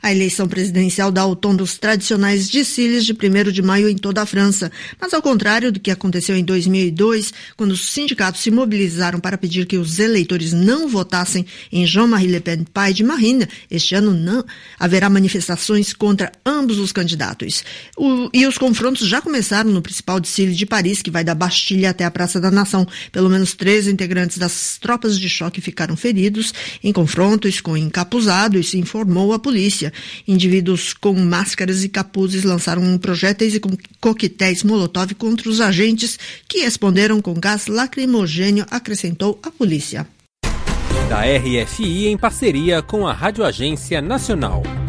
A eleição presidencial dá o tom dos tradicionais desfiles de 1º de maio em toda a França, mas ao contrário do que aconteceu em 2002, quando os sindicatos se mobilizaram para pedir que os eleitores não votassem em Jean-Marie Le Pen, pai de Marine, este ano não haverá manifestações contra ambos os candidatos. E os confrontos já começaram no principal desfile de Paris, que vai da Bastilha até a Praça da Nação. Pelo menos 3 integrantes das tropas de choque ficaram feridos em confrontos com encapuzados, informou a polícia. Indivíduos com máscaras e capuzes lançaram projéteis e coquetéis Molotov contra os agentes, que responderam com gás lacrimogêneo, acrescentou a polícia. Da RFI em parceria com a Rádio Agência Nacional.